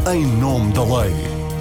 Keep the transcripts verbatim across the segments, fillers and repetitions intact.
Em nome da lei.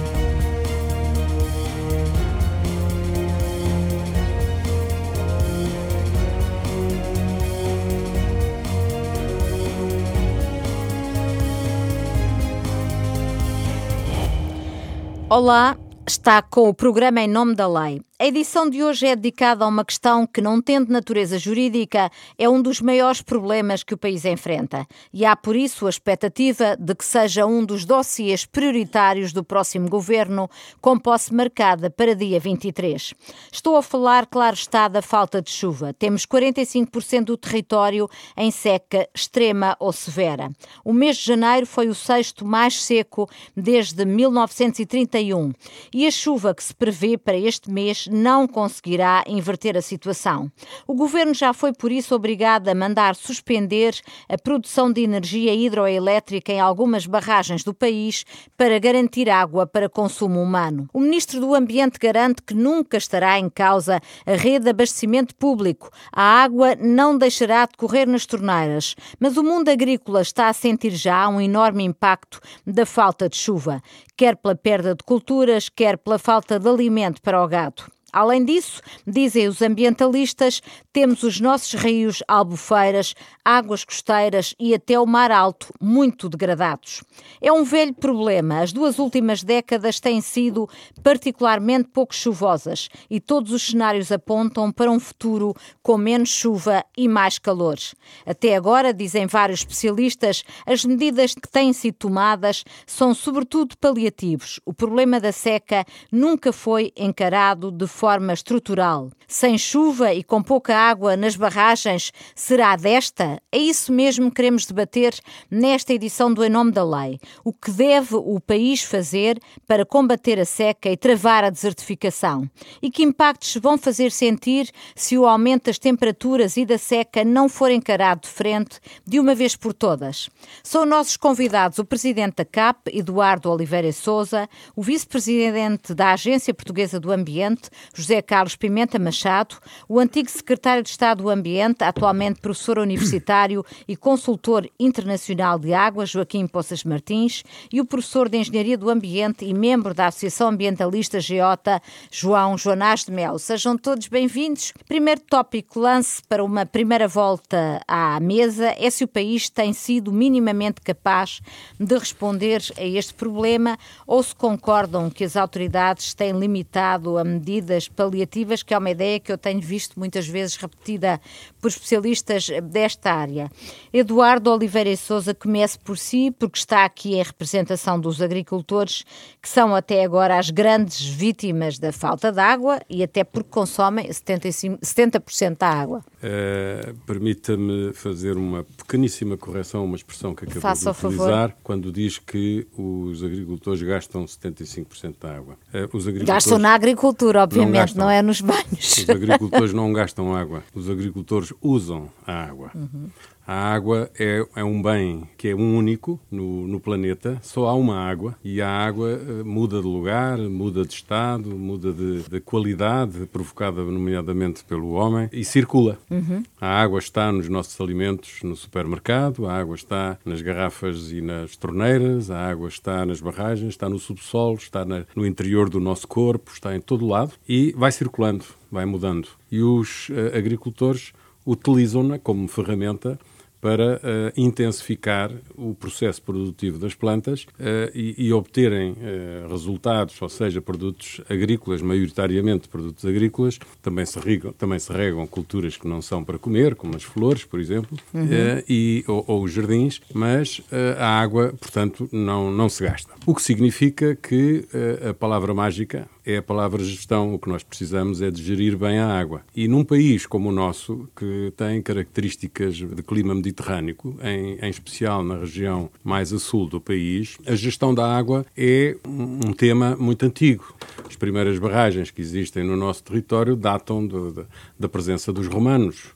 Olá, está com o programa Em Nome da Lei. A edição de hoje é dedicada a uma questão que, não tendo natureza jurídica, é um dos maiores problemas que o país enfrenta. E há, por isso, a expectativa de que seja um dos dossiês prioritários do próximo governo, com posse marcada para dia vinte e três. Estou a falar, claro está, da falta de chuva. Temos quarenta e cinco por cento do território em seca extrema ou severa. O mês de janeiro foi o sexto mais seco desde mil novecentos e trinta e um. E a chuva que se prevê para este mês não conseguirá inverter a situação. O governo já foi, por isso, obrigado a mandar suspender a produção de energia hidroelétrica em algumas barragens do país para garantir água para consumo humano. O ministro do Ambiente garante que nunca estará em causa a rede de abastecimento público. A água não deixará de correr nas torneiras, mas o mundo agrícola está a sentir já um enorme impacto da falta de chuva, quer pela perda de culturas, quer pela falta de alimento para o gado. Além disso, dizem os ambientalistas, temos os nossos rios, albufeiras, águas costeiras e até o mar alto muito degradados. É um velho problema. As duas últimas décadas têm sido particularmente pouco chuvosas e todos os cenários apontam para um futuro com menos chuva e mais calor. Até agora, dizem vários especialistas, as medidas que têm sido tomadas são sobretudo paliativos. O problema da seca nunca foi encarado de forma estrutural. Sem chuva e com pouca água nas barragens, será desta? É isso mesmo que queremos debater nesta edição do Em Nome da Lei. O que deve o país fazer para combater a seca e travar a desertificação? E que impactos vão fazer sentir se o aumento das temperaturas e da seca não for encarado de frente de uma vez por todas? São nossos convidados o presidente da C A P, Eduardo Oliveira e Sousa, o vice-presidente da Agência Portuguesa do Ambiente, José Carlos Pimenta Machado, o antigo secretário de Estado do Ambiente, atualmente professor universitário e consultor internacional de água, Joaquim Poças Martins, e o professor de Engenharia do Ambiente e membro da Associação Ambientalista Geota, João Joanás de Melo. Sejam todos bem-vindos. Primeiro tópico, lance para uma primeira volta à mesa, é se o país tem sido minimamente capaz de responder a este problema ou se concordam que as autoridades têm limitado a medidas paliativas, que é uma ideia que eu tenho visto muitas vezes repetida por especialistas desta área. Eduardo Oliveira e Sousa, comece por si, porque está aqui em representação dos agricultores, que são até agora as grandes vítimas da falta de água e até porque consomem setenta e cinco, setenta por cento da água. Uh, permita-me fazer uma pequeníssima correção a uma expressão que acabou Faça de utilizar, favor. Quando diz que os agricultores gastam setenta e cinco por cento da água. Uh, os agricultores Gastam na agricultura, obviamente, não, gastam. não é nos banhos. Os agricultores não gastam água, os agricultores usam a água. Uhum. A água é, é um bem que é único no, no planeta, só há uma água e a água uh, muda de lugar, muda de estado, muda de, de qualidade, provocada nomeadamente pelo homem, e circula. Uhum. A água está nos nossos alimentos no supermercado, a água está nas garrafas e nas torneiras, a água está nas barragens, está no subsolo, está na, no interior do nosso corpo, está em todo lado e vai circulando, vai mudando. E os uh, agricultores utilizam-na como ferramenta para uh, intensificar o processo produtivo das plantas uh, e, e obterem uh, resultados, ou seja, produtos agrícolas, maioritariamente produtos agrícolas, também se, regam, também se regam culturas que não são para comer, como as flores, por exemplo, uhum. uh, e, ou, ou os jardins, mas uh, a água, portanto, não, não se gasta. O que significa que uh, a palavra mágica é a palavra gestão. O que nós precisamos é de gerir bem a água. E num país como o nosso, que tem características de clima mediterrâneo, em, em especial na região mais a sul do país, a gestão da água é um, um tema muito antigo. As primeiras barragens que existem no nosso território datam do, da, da presença dos romanos.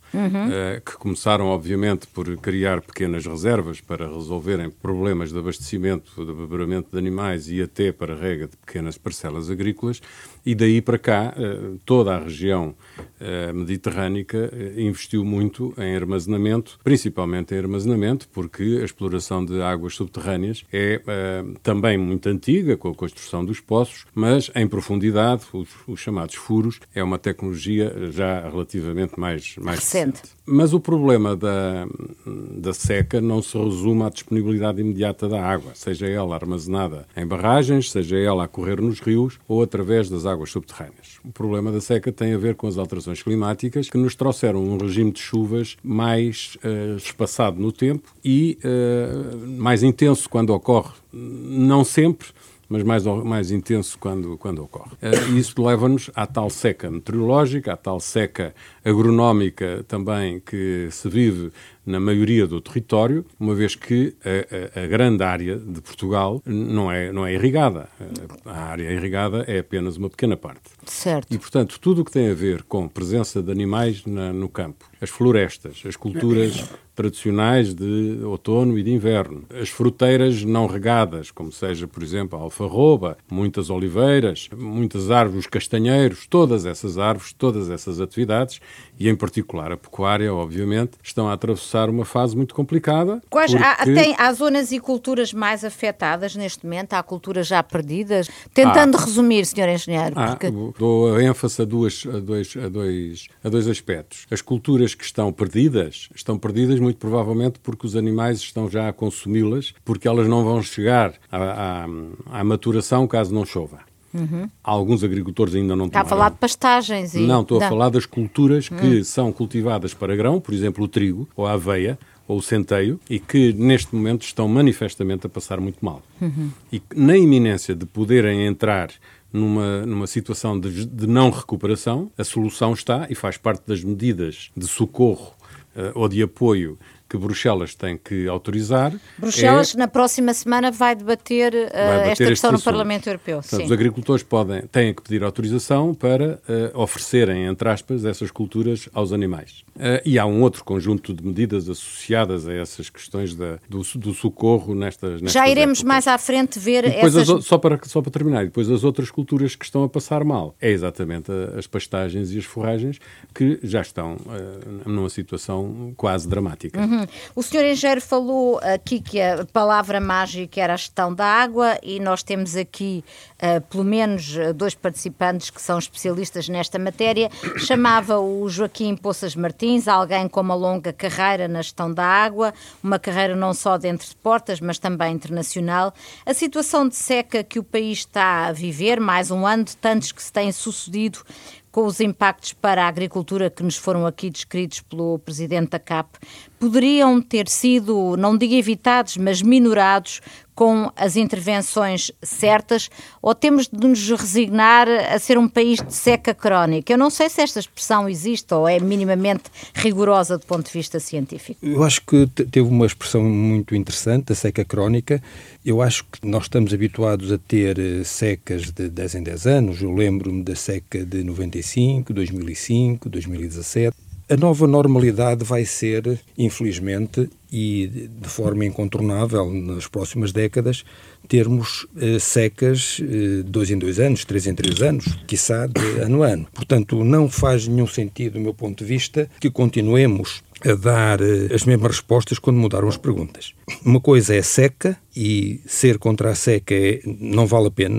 uhum. uh, que começaram, obviamente, por criar pequenas reservas para resolverem problemas de abastecimento, de abasamento de animais e até para a rega de pequenas parcelas agrícolas, e daí para cá uh, toda a região uh, mediterrânica uh, investiu muito em armazenamento, principalmente em armazenamento, porque a exploração de águas subterrâneas é uh, também muito antiga, com a construção dos poços, mas em profundidade, os, os chamados furos, é uma tecnologia já relativamente mais, mais recente. recente. Mas o problema da, da seca não se resume à disponibilidade imediata da água, seja ela armazenada em barragens, seja ela a correr nos rios ou através das águas subterrâneas. O problema da seca tem a ver com as alterações climáticas que nos trouxeram um regime de chuvas mais uh, espaçado no tempo e uh, mais intenso quando ocorre, não sempre, mas mais, mais intenso quando, quando ocorre. Uh, isso leva-nos à tal seca meteorológica, à tal seca agronómica também que se vive na maioria do território, uma vez que a, a, a grande área de Portugal não é, não é irrigada. A área irrigada é apenas uma pequena parte. Certo. E, portanto, tudo o que tem a ver com presença de animais na, no campo, as florestas, as culturas tradicionais de outono e de inverno, as fruteiras não regadas, como seja, por exemplo, a alfarroba, muitas oliveiras, muitas árvores castanheiros, todas essas árvores, todas essas atividades, e em particular a pecuária, obviamente, estão a atravessar uma fase muito complicada. Quais, porque... há, tem, há zonas e culturas mais afetadas neste momento? Há culturas já perdidas? Tentando ah, resumir, senhor Engenheiro. Ah, porque... Dou a ênfase a, duas, a, dois, a, dois, a dois aspectos. As culturas que estão perdidas, estão perdidas muito provavelmente porque os animais estão já a consumi-las, porque elas não vão chegar à, à, à maturação caso não chova. Uhum. Alguns agricultores ainda não Está tomaram. a falar de pastagens e... Não, estou não. a falar das culturas que uhum. são cultivadas para grão, por exemplo, o trigo ou a aveia ou o centeio, e que neste momento estão manifestamente a passar muito mal. Uhum. E na iminência de poderem entrar numa, numa situação de, de não recuperação, a solução está, e faz parte das medidas de socorro uh, ou de apoio que Bruxelas tem que autorizar. Bruxelas, é... na próxima semana, vai debater, uh, vai debater esta questão no assunto. Parlamento Europeu. Portanto, sim. Os agricultores podem, têm que pedir autorização para uh, oferecerem, entre aspas, essas culturas aos animais. Uh, e há um outro conjunto de medidas associadas a essas questões da, do, do socorro nestas, nestas Já iremos épocas. mais à frente ver e depois essas... as, só, para, só para terminar, e depois as outras culturas que estão a passar mal. É exatamente a, as pastagens e as forragens que já estão uh, numa situação quase dramática. Uhum. O senhor Engenheiro falou aqui que a palavra mágica era a gestão da água e nós temos aqui uh, pelo menos dois participantes que são especialistas nesta matéria. Chamava o Joaquim Poças Martins, alguém com uma longa carreira na gestão da água, uma carreira não só dentro de portas, mas também internacional. A situação de seca que o país está a viver, mais um ano de tantos que se têm sucedido, com os impactos para a agricultura que nos foram aqui descritos pelo Presidente da C A P, poderiam ter sido, não digo evitados, mas minorados com as intervenções certas, ou temos de nos resignar a ser um país de seca crónica? Eu não sei se esta expressão existe ou é minimamente rigorosa do ponto de vista científico. Eu acho que teve uma expressão muito interessante, a seca crónica. Eu acho que nós estamos habituados a ter secas de dez em dez anos. Eu lembro-me da seca de noventa e cinco, dois mil e cinco, dois mil e dezassete. A nova normalidade vai ser, infelizmente, e de forma incontornável nas próximas décadas, termos eh, secas eh, dois em dois anos, três em três anos, quiçá de ano a ano. Portanto, não faz nenhum sentido, do meu ponto de vista, que continuemos a dar eh, as mesmas respostas quando mudaram as perguntas. Uma coisa é seca e ser contra a seca é, não vale a pena,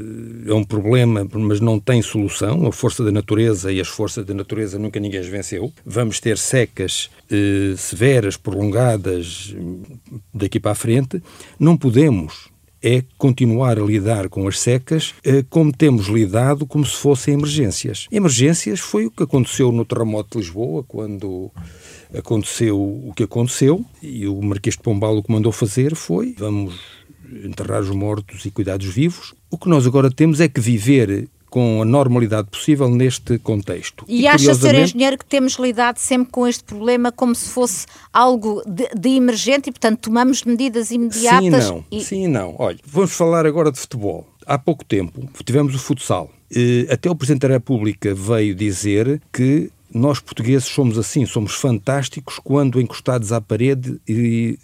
é um problema, mas não tem solução. A força da natureza e as forças da natureza nunca ninguém as venceu. Vamos ter secas eh, severas, prolongadas daqui para a frente. Não podemos é continuar a lidar com as secas eh, como temos lidado, como se fossem emergências. Emergências foi o que aconteceu no terremoto de Lisboa, quando aconteceu o que aconteceu, e o Marquês de Pombal o que mandou fazer foi: vamos enterrar os mortos e cuidar dos vivos. O que nós agora temos é que viver com a normalidade possível neste contexto. E, e acha, curiosamente... senhor Engenheiro, que temos lidado sempre com este problema como se fosse algo de, de emergente e, portanto, tomamos medidas imediatas? Sim e não. E... Sim e não. Olha, vamos falar agora de futebol. Há pouco tempo tivemos o futsal. Até o Presidente da República veio dizer que nós portugueses somos assim, somos fantásticos quando encostados à parede e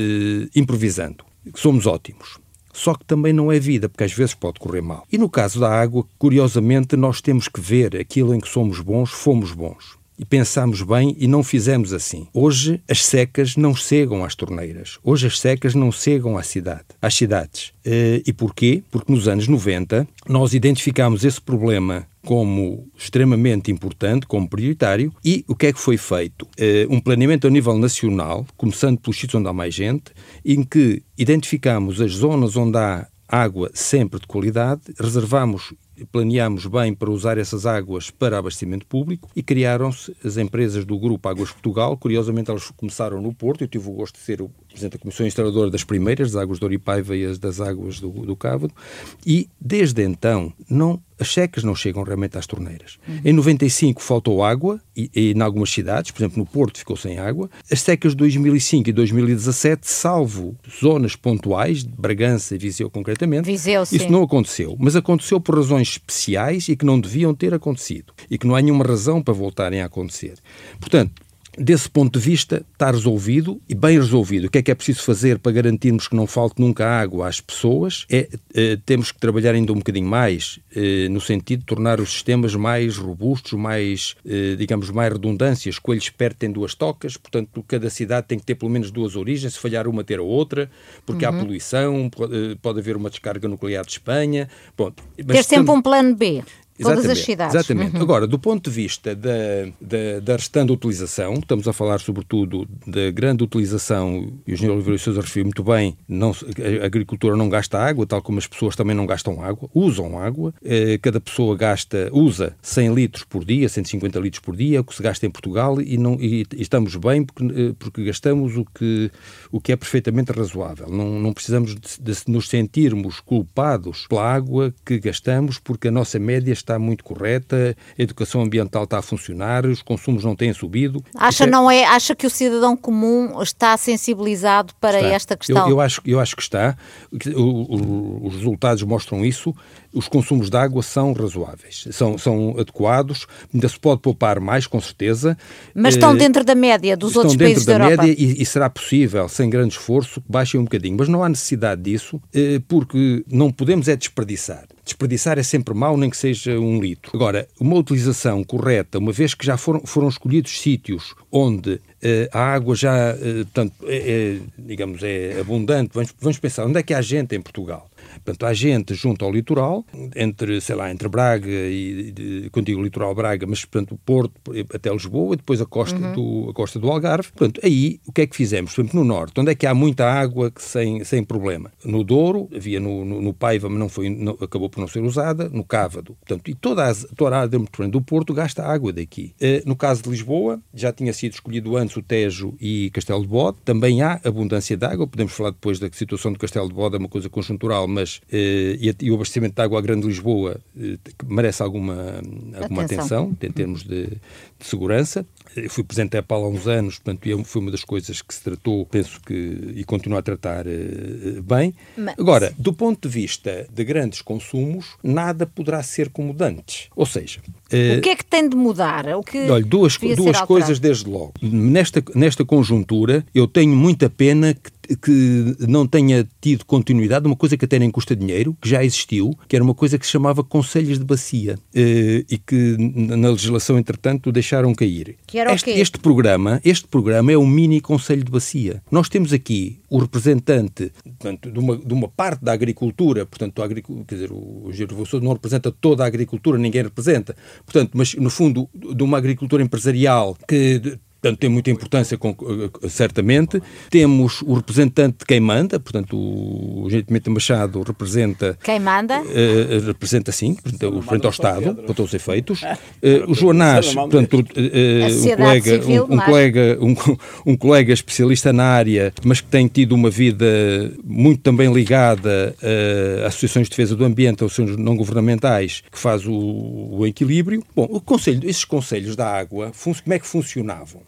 e improvisando. Somos ótimos. Só que também não é vida, porque às vezes pode correr mal. E no caso da água, curiosamente, nós temos que ver aquilo em que somos bons, fomos bons. E pensámos bem e não fizemos assim. Hoje as secas não chegam às torneiras. Hoje as secas não chegam à cidade, às cidades. E porquê? Porque nos anos noventa nós identificámos esse problema como extremamente importante, como prioritário, e o que é que foi feito? Um planeamento a nível nacional, começando pelos sítios onde há mais gente, em que identificámos as zonas onde há água sempre de qualidade, reservamos, planeámos bem para usar essas águas para abastecimento público e criaram-se as empresas do Grupo Águas Portugal. Curiosamente, elas começaram no Porto. Eu tive o gosto de ser o presidente da Comissão Instaladora das primeiras, das águas de Ouripaiva e as das águas do, do Cávado. E, desde então, não, as secas não chegam realmente às torneiras. Uhum. Em noventa e cinco faltou água, e, e em algumas cidades, por exemplo, no Porto ficou sem água. As secas de dois mil e cinco e dois mil e dezassete, salvo zonas pontuais, de Bragança e Viseu concretamente, Viseu, sim. Isso não aconteceu. Mas aconteceu por razões especiais e que não deviam ter acontecido. E que não há nenhuma razão para voltarem a acontecer. Portanto, desse ponto de vista, está resolvido e bem resolvido. O que é que é preciso fazer para garantirmos que não falte nunca água às pessoas? É, é temos que trabalhar ainda um bocadinho mais é, no sentido de tornar os sistemas mais robustos, mais, é, digamos, mais redundâncias. Coelhos perto tem duas tocas, portanto, cada cidade tem que ter pelo menos duas origens, se falhar uma, ter a outra, porque uhum. há poluição, pode, pode haver uma descarga nuclear de Espanha. Pronto, mas ter sempre um plano B. Todas as cidades. Exatamente. Uhum. Agora, do ponto de vista da, da, da restante utilização, estamos a falar sobretudo da grande utilização, e o engenheiro Oliveira de Sousa referiu muito bem, não, a agricultura não gasta água, tal como as pessoas também não gastam água, usam água, eh, cada pessoa gasta, usa cem litros por dia, cento e cinquenta litros por dia, é o que se gasta em Portugal, e, não, e, e estamos bem porque, porque gastamos o que, o que é perfeitamente razoável. Não, não precisamos de, de nos sentirmos culpados pela água que gastamos, porque a nossa média está muito correta, a educação ambiental está a funcionar, os consumos não têm subido. Acha, não é, acha que o cidadão comum está sensibilizado para está. esta questão? Eu, eu, acho, eu acho que está. O, o, os resultados mostram isso. Os consumos de água são razoáveis, são, são adequados, ainda se pode poupar mais, com certeza. Mas estão dentro da média dos outros países da Europa? Estão dentro da média e, e será possível, sem grande esforço, que baixem um bocadinho. Mas não há necessidade disso, porque não podemos é desperdiçar. Desperdiçar é sempre mau, nem que seja um litro. Agora, uma utilização correta, uma vez que já foram, foram escolhidos sítios onde uh, a água já, uh, portanto, é, é, digamos, é abundante, vamos, vamos pensar, onde é que há gente em Portugal? Portanto, há gente junto ao litoral, entre, sei lá, entre Braga e, de, contigo o litoral Braga, mas, portanto, o Porto até Lisboa, e depois a costa, uhum. do, a costa do Algarve. Portanto, aí, o que é que fizemos? Por exemplo, no Norte, onde é que há muita água que sem, sem problema? No Douro, havia no, no, no Paiva, mas não foi, não, acabou por não ser usada, no Cávado. Portanto, e toda a, toda a área do Porto gasta água daqui. Uh, no caso de Lisboa, já tinha sido escolhido antes o Tejo e Castelo de Bode, também há abundância de água, podemos falar depois da situação do Castelo de Bode, é uma coisa conjuntural, mas uh, e, e o abastecimento de água à Grande Lisboa uh, merece alguma, alguma atenção, atenção em termos de, de segurança. Eu fui presidente da EPAL há uns anos, portanto, foi uma das coisas que se tratou, penso que, e continua a tratar uh, bem. Mas... Agora, do ponto de vista de grandes consumos, nada poderá ser como dantes. Ou seja... Uh, o que é que tem de mudar? O que olha, duas, duas coisas desde logo. Nesta, nesta conjuntura, eu tenho muita pena que que não tenha tido continuidade uma coisa que até nem custa dinheiro, que já existiu, que era uma coisa que se chamava Conselhos de Bacia, eh, e que na legislação, entretanto, deixaram cair. Que era este, o quê? Este programa, este programa é um mini Conselho de Bacia. Nós temos aqui o representante, portanto, de uma, de uma parte da agricultura, portanto, a agricultura, quer dizer, o engenheiro Vossou não representa toda a agricultura, ninguém representa, portanto, mas no fundo de uma agricultura empresarial que... Portanto, tem muita importância, certamente. Temos o representante de quem manda, portanto, o engenheiro Pimenta Machado representa... Quem manda? Uh, representa, sim, portanto, o frente ao Estado, para todos os efeitos. Uh, o Joanás, portanto, uh, um, colega, civil, um, um, colega, um, um colega especialista na área, mas que tem tido uma vida muito também ligada uh, a associações de defesa do ambiente, aos associações não governamentais, que faz o, o equilíbrio. Bom, o conselho, esses conselhos da água, como é que funcionavam?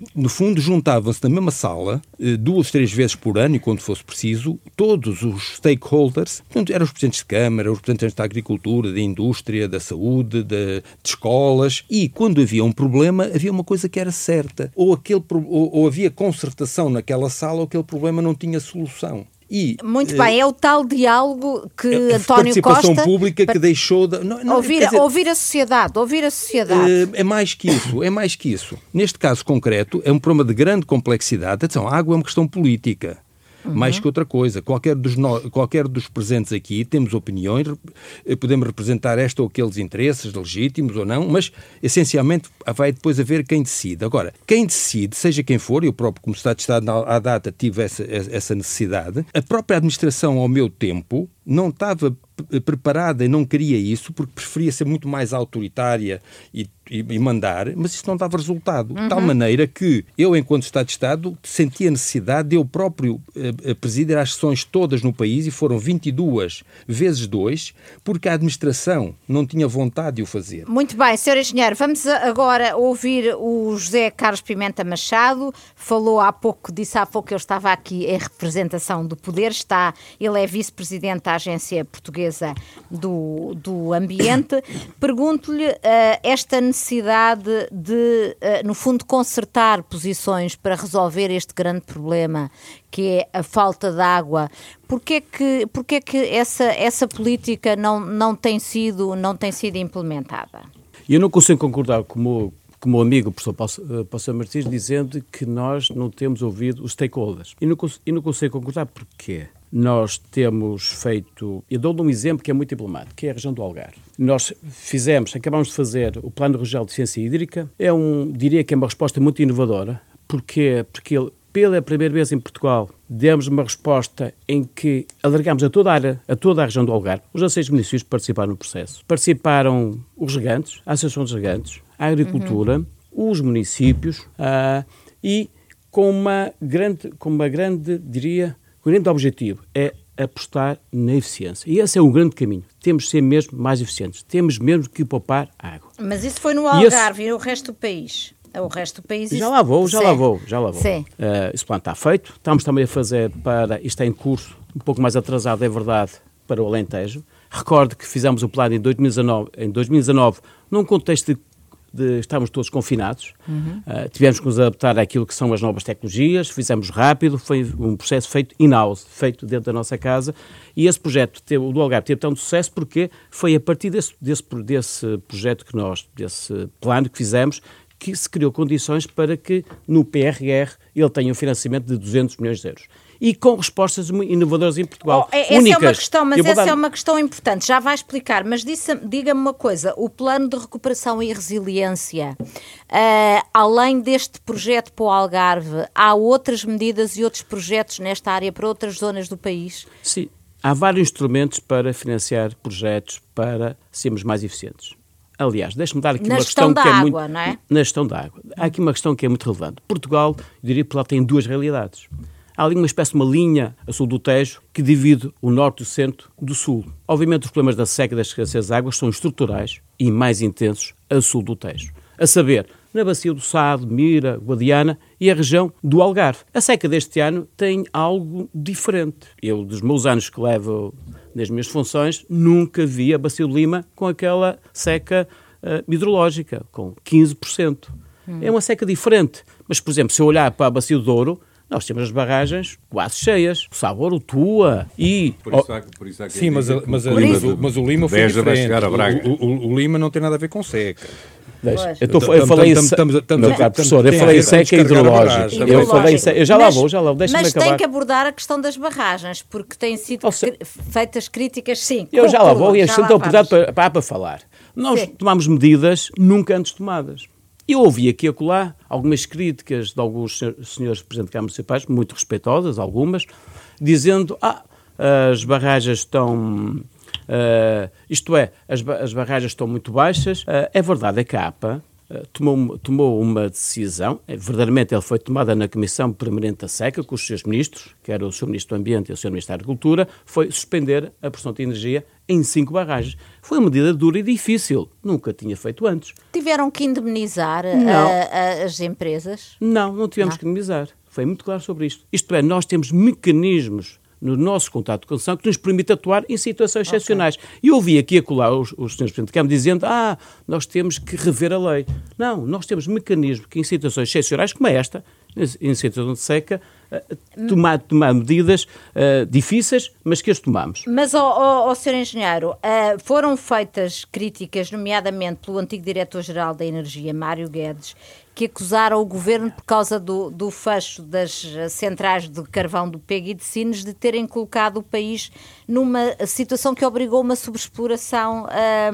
no fundo, juntavam-se na mesma sala, duas, três vezes por ano, e quando fosse preciso, todos os stakeholders, portanto, eram os presidentes de Câmara, os representantes da agricultura, da indústria, da saúde, de, de escolas, e quando havia um problema, havia uma coisa que era certa. Ou, aquele, ou, ou havia concertação naquela sala, ou aquele problema não tinha solução. E, Muito bem, é o tal diálogo que a António participação Costa... pública que deixou... De, não, não, ouvir, dizer, ouvir a sociedade, ouvir a sociedade. É mais que isso, é mais que isso. Neste caso concreto, é um problema de grande complexidade. Atenção, a água é uma questão política. Uhum. Mais que outra coisa. Qualquer dos, no... Qualquer dos presentes aqui temos opiniões, podemos representar esta ou aqueles interesses legítimos ou não, mas essencialmente vai depois haver quem decide. Agora, quem decide, seja quem for, eu próprio como Estado de Estado à data tive essa, essa necessidade, a própria administração ao meu tempo não estava preparada e não queria isso porque preferia ser muito mais autoritária e, e, e mandar, mas isso não dava resultado. Uhum. De tal maneira que eu, enquanto Estado de Estado, sentia a necessidade de eu próprio uh, presidir as sessões todas no país, e foram vinte e duas vezes dois, porque a administração não tinha vontade de o fazer. Muito bem, senhor Engenheiro, vamos agora ouvir o José Carlos Pimenta Machado. Falou há pouco, disse há pouco que ele estava aqui em representação do poder, está, ele é vice-presidente da Agência Portuguesa do, do Ambiente. Pergunto-lhe uh, esta necessidade de, uh, no fundo, concertar posições para resolver este grande problema que é a falta de água. Porquê que, porquê que essa, essa política não, não, tem sido, não tem sido implementada? Eu não consigo concordar com o com o meu amigo, o professor Paulo Martins, dizendo que nós não temos ouvido os stakeholders. E não, e não consigo concordar porque nós temos feito... Eu dou-lhe um exemplo que é muito emblemático, que é a região do Algarve. Nós fizemos, acabamos de fazer o Plano Regional de Eficiência Hídrica. É um, diria que é uma resposta muito inovadora. Porquê? Porque ele, pela primeira vez em Portugal, demos uma resposta em que alargámos a toda a área, a toda a região do Algarve. Os dezasseis municípios participaram no processo. Participaram os regantes, a Associação dos Regantes, a agricultura, uhum. os municípios uh, e com uma grande, com uma grande, diria, um grande objetivo é apostar na eficiência. E esse é um grande caminho. Temos de ser mesmo mais eficientes. Temos mesmo que poupar água. Mas isso foi no Algarve e, esse... e o resto do país? O resto do país... Já lá vou, já Sim. lá vou, já lá vou. Sim. Uh, esse plano está feito. Estamos também a fazer para... Isto está em curso, um pouco mais atrasado, é verdade, para o Alentejo. Recordo que fizemos o plano em dois mil e dezanove, em dois mil e dezanove num contexto de De, estávamos todos confinados, uhum. uh, tivemos que nos adaptar àquilo que são as novas tecnologias, fizemos rápido, foi um processo feito in-house, feito dentro da nossa casa, e esse projeto, teve, o do Algarve, teve tanto sucesso porque foi a partir desse, desse, desse projeto que nós, desse plano que fizemos, que se criou condições para que no P R R ele tenha um financiamento de duzentos milhões de euros. E com respostas inovadoras em Portugal. Oh, essa únicas. é uma questão, mas essa dar... é uma questão importante, já vai explicar, mas disse, diga-me uma coisa, o plano de recuperação e resiliência, uh, além deste projeto para o Algarve, há outras medidas e outros projetos nesta área para outras zonas do país? Sim, há vários instrumentos para financiar projetos para sermos mais eficientes. Aliás, deixe-me dar aqui na uma questão que água, é muito... não é? Na gestão da água. Há aqui uma questão que é muito relevante. Portugal, eu diria que Portugal tem duas realidades. Há ali uma espécie de uma linha a sul do Tejo que divide o norte e o centro do sul. Obviamente os problemas da seca e das escassez de águas são estruturais e mais intensos a sul do Tejo. A saber, na bacia do Sado, Mira, Guadiana e a região do Algarve. A seca deste ano tem algo diferente. Eu, dos meus anos que levo nas minhas funções, nunca vi a bacia do Lima com aquela seca uh, hidrológica, com quinze por cento. Hum. É uma seca diferente. Mas, por exemplo, se eu olhar para a bacia do Douro, nós temos as barragens quase cheias, o Sabor, o Tua e... Por isso há, por isso há que Sim, mas, a, mas, a, o Lima, mas, o, mas o Lima foi Beja vai diferente. chegar a Braga. O, o, o Lima não tem nada a ver com seca. Deixa. Eu, tô, eu falei em seca, professor, eu falei em seca hidrológica. Eu falei em seca, eu já lá vou, já lá vou, deixa-me acabar. Mas tem que abordar a questão das barragens, porque têm sido seja, feitas críticas, sim. Eu já lá vou e a gente tem oportunidade para, para, para falar. Nós sim. tomamos medidas nunca antes tomadas. Eu ouvi aqui e acolá algumas críticas de alguns senhores presidentes de Câmara Municipais, muito respeitosas, algumas, dizendo ah, as barragens estão... Uh, isto é, as, as barragens estão muito baixas. Uh, é verdade, a CAPA uh, tomou, tomou uma decisão, é, verdadeiramente ela foi tomada na Comissão Permanente da Seca, com os seus ministros, que era o senhor Ministro do Ambiente e o senhor Ministro da Agricultura, foi suspender a produção de energia em cinco barragens. Foi uma medida dura e difícil, nunca tinha feito antes. Tiveram que indemnizar a, a, as empresas? Não, não tivemos não. que indemnizar. Foi muito claro sobre isto. Isto é, nós temos mecanismos no nosso contrato de concessão que nos permite atuar em situações okay. excepcionais. E eu ouvi aqui e acolá os, os senhores Presidente de Câmara dizendo ah, nós temos que rever a lei. Não, nós temos mecanismos que em situações excepcionais como esta, em situação de seca, tomar, tomar medidas uh, difíceis, mas que as tomamos. Mas, ó oh, oh, oh, senhor Engenheiro, uh, foram feitas críticas, nomeadamente pelo antigo Diretor-Geral da Energia, Mário Guedes, que acusaram o Governo, por causa do, do fecho das centrais de carvão do Pego e de Sines, de terem colocado o país numa situação que obrigou uma sobreexploração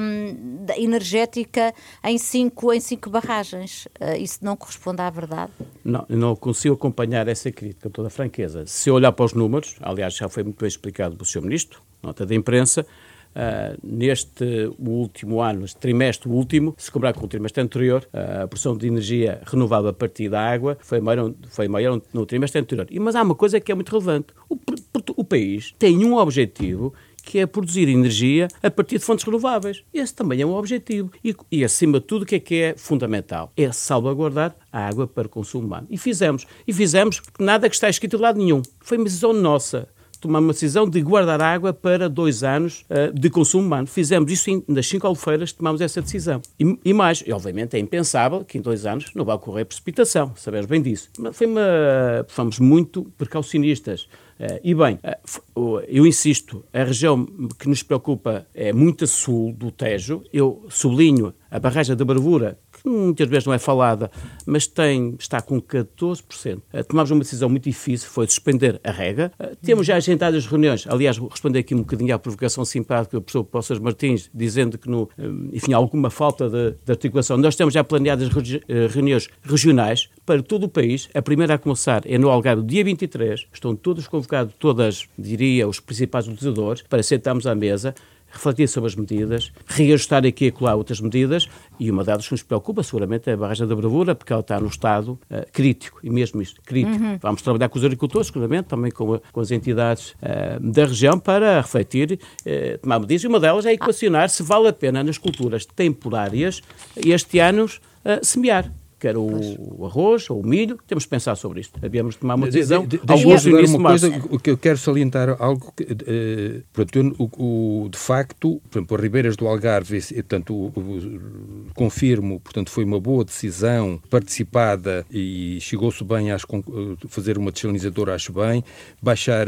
um, energética em cinco, em cinco barragens. Uh, isso não corresponde à verdade? Não, eu não consigo acompanhar essa crítica, com toda a franqueza. Se eu olhar para os números, aliás, já foi muito bem explicado pelo senhor Ministro, nota da imprensa, Uh, neste último ano, este trimestre último, se comparar com o trimestre anterior, uh, a produção de energia renovável a partir da água foi maior, foi maior no trimestre anterior. E, mas há uma coisa que é muito relevante. O, o país tem um objetivo que é produzir energia a partir de fontes renováveis. Esse também é um objetivo. E, e acima de tudo, o que é que é fundamental? É salvaguardar a água para consumo humano. E fizemos. E fizemos nada que está escrito de lado nenhum. Foi uma decisão nossa. Tomar uma decisão de guardar água para dois anos uh, de consumo humano. Fizemos isso em, nas cinco albufeiras, tomamos essa decisão. E, e mais, e obviamente é impensável que em dois anos não vai ocorrer precipitação, sabemos bem disso. Mas foi uma, fomos muito precaucionistas. Uh, e bem, uh, eu insisto, a região que nos preocupa é muito a sul do Tejo. Eu sublinho a barragem da Bravura, que muitas vezes não é falada, mas tem, está com catorze por cento. Uh, tomámos uma decisão muito difícil, foi suspender a rega. Uh, temos já agendadas reuniões, aliás, vou responder aqui um bocadinho à provocação simpática do professor Poças Martins, dizendo que, no, uh, enfim, há alguma falta de, de articulação. Nós temos já planeadas regi- reuniões regionais para todo o país. A primeira a começar é no Algarve, dia vinte e três. Estão todos convocados, todas, diria, os principais utilizadores, para sentarmos à mesa, refletir sobre as medidas, reajustar aqui e colar outras medidas, e uma delas que nos preocupa seguramente é a barragem da Bravura, porque ela está num estado uh, crítico, e mesmo isto, crítico. Uhum. Vamos trabalhar com os agricultores, seguramente, também com, a, com as entidades uh, da região, para refletir, uh, tomar medidas, e uma delas é equacionar se vale a pena nas culturas temporárias este ano uh, semear. Quer o, o arroz ou o milho, temos que pensar sobre isto. Havíamos de tomar uma decisão. De, de, de, Alguns de uma coisa, o que eu quero salientar algo que, uh, portanto, o, o, de facto, por exemplo, as ribeiras do Algarve, portanto, o, o, confirmo, portanto, foi uma boa decisão participada e chegou-se bem a fazer uma desalinizadora, acho bem, baixar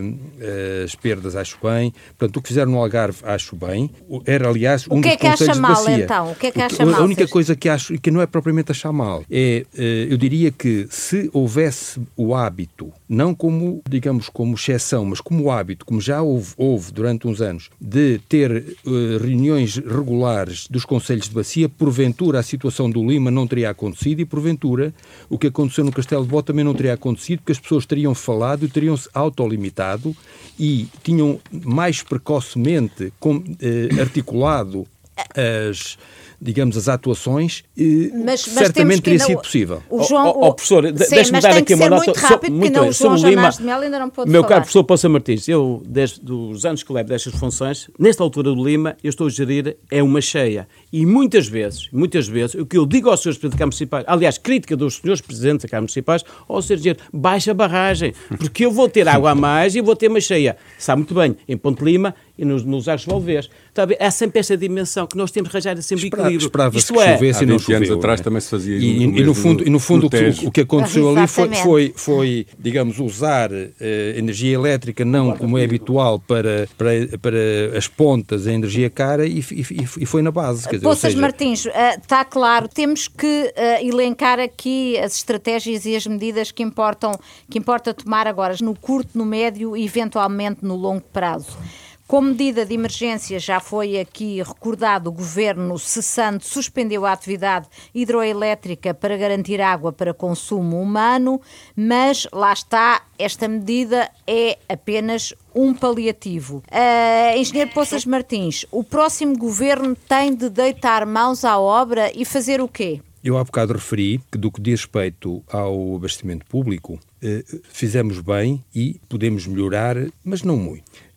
uh, as perdas, acho bem. Portanto, o que fizeram no Algarve, acho bem. Era, aliás, um dos conselhos de bacia. O que é que acha mal, então? O que é que acha mal? A única coisa que acho, e que não é propriamente achar mal, mal. É, eu diria que se houvesse o hábito, não como, digamos, como exceção, mas como hábito, como já houve, houve durante uns anos, de ter uh, reuniões regulares dos conselhos de bacia, porventura a situação do Lima não teria acontecido e porventura o que aconteceu no Castelo de Bó também não teria acontecido, porque as pessoas teriam falado e teriam-se autolimitado e tinham mais precocemente com, uh, articulado as... digamos, as atuações, mas, certamente mas teria sido possível. O João, o, o, o professor, sim, deixe-me dar aqui uma nota. Muito rápido, muito não, o João Janás de Mel ainda não pôde Meu falar. caro professor Poça Martins, eu, desde os anos que levo destas funções, nesta altura do Lima, eu estou a gerir é uma cheia. E muitas vezes, muitas vezes, o que eu digo aos senhores presidentes da Câmara Municipal, aliás, crítica dos senhores presidentes da Câmara Municipais, ao senhor dizer, baixa a barragem, porque eu vou ter água a mais e vou ter uma cheia. Sabe muito bem, em Ponte Lima e nos, nos Arcos de Valvez. Há sempre esta dimensão que nós temos que arranjar sempre Espera, equilíbrio. Esperava-se que é, chovesse e não choveu. anos atrás também se fazia e, e, e no fundo, e no fundo o, que, o que aconteceu ali foi, foi, foi, digamos, usar uh, energia elétrica não como é habitual para, para, para as pontas, a energia cara e, e, e foi na base. Quer dizer, Poças ou seja... Martins, está uh, claro, temos que uh, elencar aqui as estratégias e as medidas que importam, que importa tomar agora no curto, no médio e eventualmente no longo prazo. Como medida de emergência, já foi aqui recordado, o Governo, cessando, suspendeu a atividade hidroelétrica para garantir água para consumo humano, mas lá está, esta medida é apenas um paliativo. Uh, Engenheiro Poças Martins, o próximo Governo tem de deitar mãos à obra e fazer o quê? Eu há bocado referi que, do que diz respeito ao abastecimento público, eh, fizemos bem e podemos melhorar, mas não muito.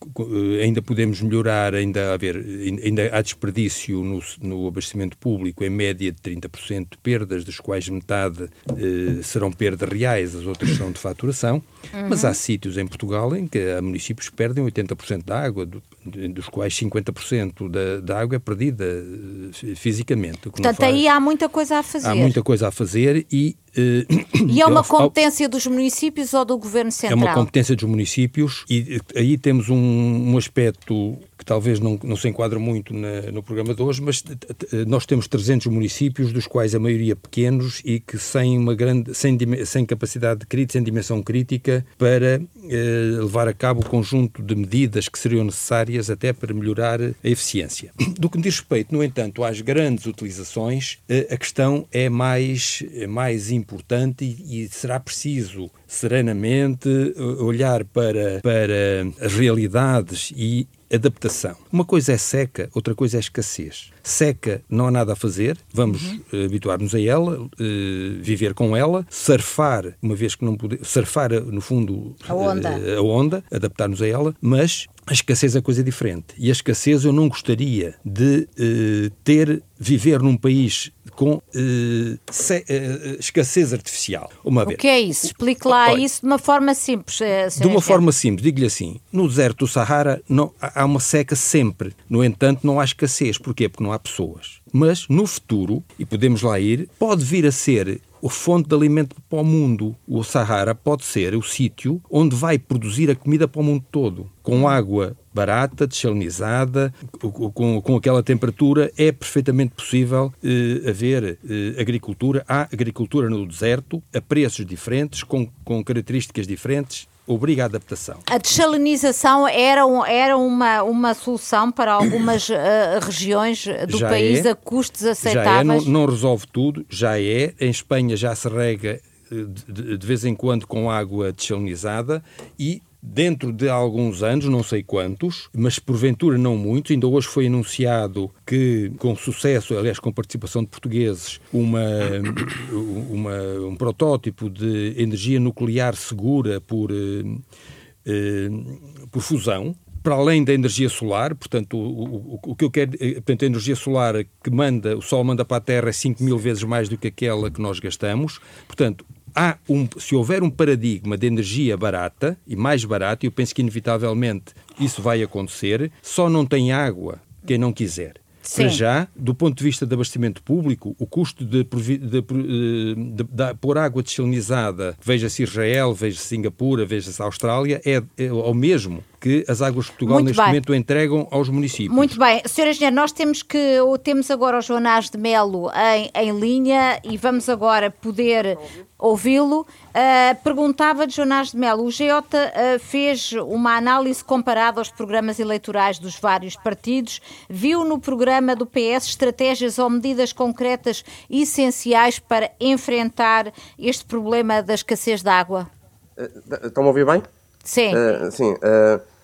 ainda podemos melhorar, ainda, haver, ainda há desperdício no, no abastecimento público, em média de trinta por cento de perdas, dos quais metade eh, serão perdas reais, as outras são de faturação, uhum. Mas há sítios em Portugal em que há municípios que perdem oitenta por cento da água, do, dos quais cinquenta por cento da, da água é perdida uh, fisicamente. Portanto, faz... aí há muita coisa a fazer. Há muita coisa a fazer e... Uh, e é uma competência dos municípios ou do Governo Central? É uma competência dos municípios e aí temos um, um aspecto que talvez não, não se enquadra muito na, no programa de hoje, mas nós temos trezentos municípios, dos quais a maioria pequenos e que sem, uma grande, sem, sem capacidade de crítica, sem dimensão crítica para eh, levar a cabo o conjunto de medidas que seriam necessárias até para melhorar a eficiência. Do que me diz respeito, no entanto, às grandes utilizações, eh, a questão é mais, é mais importante e, e será preciso serenamente olhar para, para as realidades e adaptação. Uma coisa é seca, outra coisa é escassez. Seca, não há nada a fazer, vamos uhum. uh, habituar-nos a ela, uh, viver com ela, surfar, uma vez que não podemos, surfar, no fundo, a onda, uh, a onda adaptar-nos a ela, mas a escassez é coisa diferente. E a escassez eu não gostaria de uh, ter, viver num país com uh, se, uh, escassez artificial. Uma vez. O que é isso? Explique lá Olha, isso de uma forma simples. De uma forma simples, digo-lhe assim, no deserto do Sahara não, há uma seca sempre, no entanto não há escassez. Porquê? Porque não há pessoas. Mas no futuro, e podemos lá ir, pode vir a ser a fonte de alimento para o mundo. O Sahara pode ser o sítio onde vai produzir a comida para o mundo todo. Com água barata, desalinizada, com, com aquela temperatura, é perfeitamente possível eh, haver eh, agricultura. Há agricultura no deserto, a preços diferentes, com, com características diferentes. Obriga a adaptação. A desalinização era, um, era uma, uma solução para algumas uh, regiões do já país é, a custos aceitáveis? Já é, não, não resolve tudo, já é. Em Espanha já se rega de, de vez em quando com água desalinizada e dentro de alguns anos, não sei quantos, mas porventura não muitos, ainda hoje foi anunciado que, com sucesso, aliás, com participação de portugueses, uma, uma, um protótipo de energia nuclear segura por, eh, por fusão, para além da energia solar, portanto, o, o, o que eu quero, portanto, a energia solar que manda, o Sol manda para a Terra é cinco mil vezes mais do que aquela que nós gastamos, portanto, Há um, se houver um paradigma de energia barata e mais barata, eu penso que inevitavelmente isso vai acontecer, só não tem água quem não quiser. Sim. Para já, do ponto de vista de abastecimento público, o custo de, de, de, de, de, de pôr água desalinizada, veja-se Israel, veja-se Singapura, veja-se Austrália, é, é ao mesmo que as águas de Portugal Muito neste bem. momento entregam aos municípios. Muito bem. senhor Engenheiro, nós temos, que, temos agora o Joanás de Melo em, em linha e vamos agora poder ouvi-lo. Uh, perguntava de Joanás de Melo, o Geota uh, fez uma análise comparada aos programas eleitorais dos vários partidos, viu no programa do P S estratégias ou medidas concretas essenciais para enfrentar este problema da escassez de água? Uh, estão a ouvir bem? Sim. Uh, sim. Uh...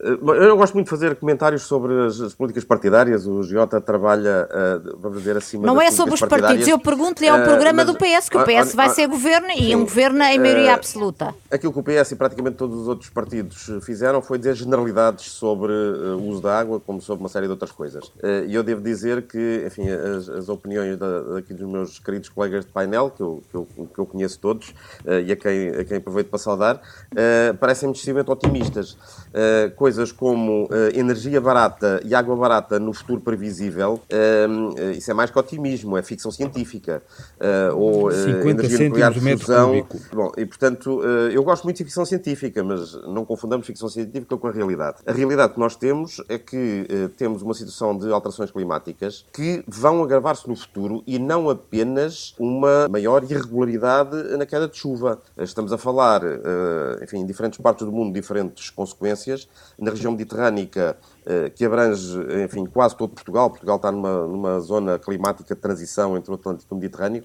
Eu gosto muito de fazer comentários sobre as, as políticas partidárias. O Geota trabalha, uh, vamos dizer, acima Não das é sobre os partidárias. partidos, eu pergunto-lhe ao programa uh, mas, do P S, que o P S uh, uh, vai ser governo e sim, um governo em maioria uh, absoluta. Aquilo que o P S e praticamente todos os outros partidos fizeram foi dizer generalidades sobre uh, o uso da água, como sobre uma série de outras coisas. Uh, e eu devo dizer que, enfim, as, as opiniões da, daqui dos meus queridos colegas de painel, que eu, que eu, que eu conheço todos, uh, e a quem, a quem aproveito para saudar, uh, parecem-me excessivamente otimistas. Uh, Coisas como uh, energia barata e água barata no futuro previsível, uh, isso é mais que otimismo, é ficção científica. Uh, ou uh, energia nuclear de fusão. Bom, e portanto, uh, eu gosto muito de ficção científica, mas não confundamos ficção científica com a realidade. A realidade que nós temos é que uh, temos uma situação de alterações climáticas que vão agravar-se no futuro e não apenas uma maior irregularidade na queda de chuva. Estamos a falar, uh, enfim, em diferentes partes do mundo, diferentes consequências. Na região mediterrânica, que abrange, enfim, quase todo Portugal. Portugal está numa, numa zona climática de transição entre o Atlântico e o Mediterrâneo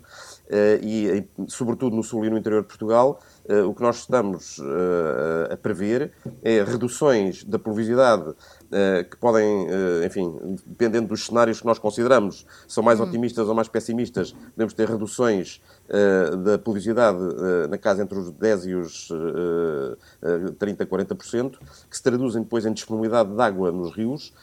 e, sobretudo, no sul e no interior de Portugal, o que nós estamos a prever é reduções da pluviosidade que podem, enfim, dependendo dos cenários que nós consideramos, são mais otimistas ou mais pessimistas, podemos ter reduções da pluviosidade na casa entre os dez e os trinta, quarenta por cento, que se traduzem depois em disponibilidade de água nos rios,